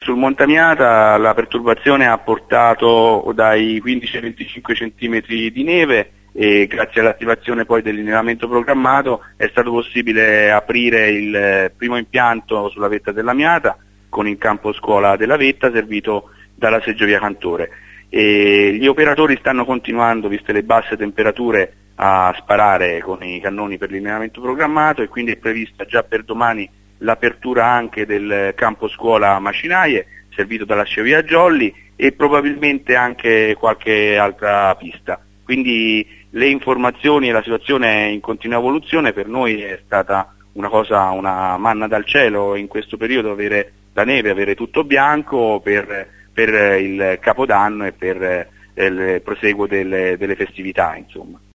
sul Montamiata la perturbazione ha portato dai 15 ai 25 centimetri di neve e grazie all'attivazione poi dell'innelamento programmato è stato possibile aprire il primo impianto sulla vetta della Miata con il campo scuola della vetta servito dalla seggiovia Cantore. E gli operatori stanno continuando, viste le basse temperature, a sparare con i cannoni per l'innelamento programmato e quindi è prevista già per domani l'apertura anche del campo scuola Macinaie, servito dalla Sciovia Jolly, e probabilmente anche qualche altra pista. Quindi le informazioni e la situazione è in continua evoluzione. Per noi è stata una manna dal cielo in questo periodo avere la neve, avere tutto bianco per il Capodanno e per il proseguo delle festività, insomma.